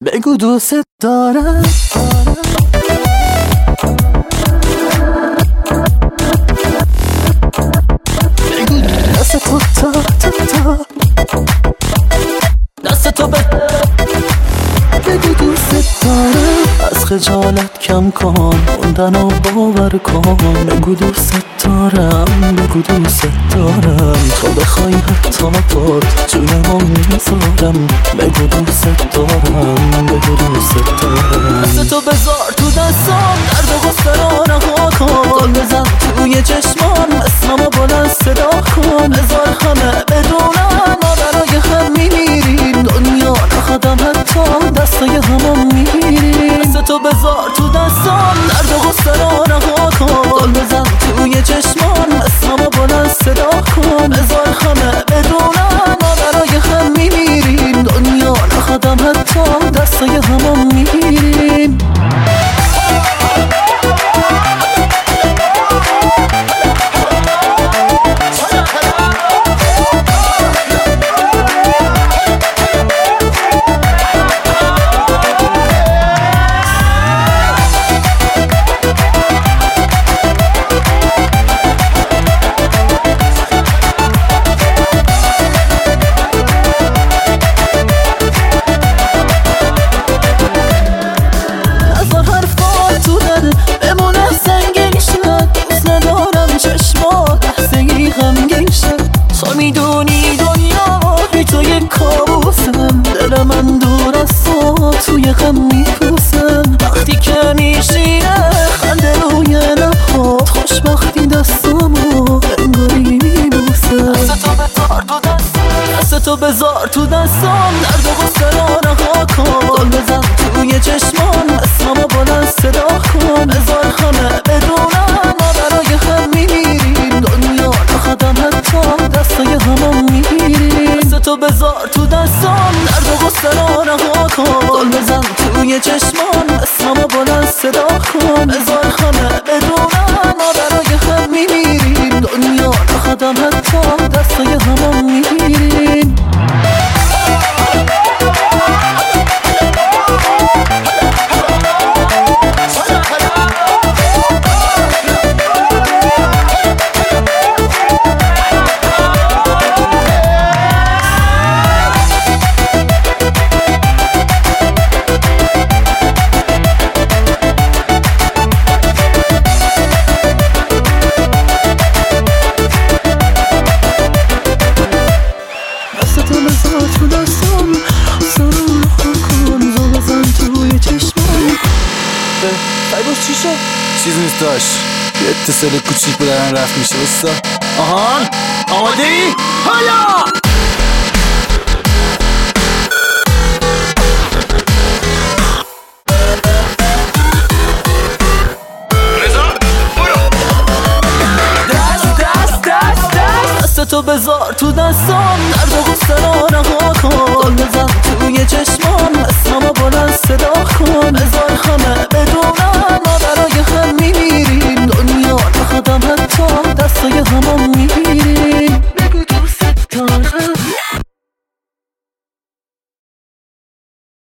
بگو دوست دارم. بگو دست تو تا دست تو بگو دوست دارم. از خجالت کم کن، موندنو باور کن. بگو دوست دارم، بگو دوست دارم. تو بخوای حتی پات جونمو میذارم. بگو دوست دارم، بگو دوست دارم. دست تو بذار تو دستم، درد و غصه رو رها کن. گل بزن توی چشمان، اسممو بلند صدا کن. بذار همه بدونن ما برای هم میمیریم. دنیا نخوادم حتی دستای همو میگیریم. دست تو بذار تو دستم، درد و غصه رو رها کن. گل بزن توی چشمان، اسممو بلند صدا کن. بذار همه بدونن ما برای هم میمیریم. دنیا نخوادم حتی دستای همو میگیریم. تو میدونی دنیا بی تو یک کابوسم. دل من دور از تو توی غم میپوسم. وقتی که میشینه خنده روی لبات، خوشبختی دستامو انگاری میبوسم. دست تو بذار تو دستم، درد و غصه رو رها کن. گل بزن توی چشمان، اسممو بلند صدا کن. بذار همه بدونن ما برای هم میمیریم. دنیا نخوادم حتی دستای همو میگیریم. دست تو بذار تو دستم، درد و غصه رو رها کن. گل بزن توی چشمان، اسممو بلند صدا کن. بذار همه بدونن ما برای هم میمیریم. دنیا نخوادم حتی دستای همو میگیریم. تو دستم سرم رو کن. زل بزن توی چشمم. سایباش چی شد؟ چیز نیست داشت، یه اتصال کوچیک بودن رفت میشه بستا. آهان آماده ای؟ هایا تو بذار تو دستم، درد و غصه رو رها کن. گل بزن توی چشمان، اسممو بلند صدا کن. بذار همه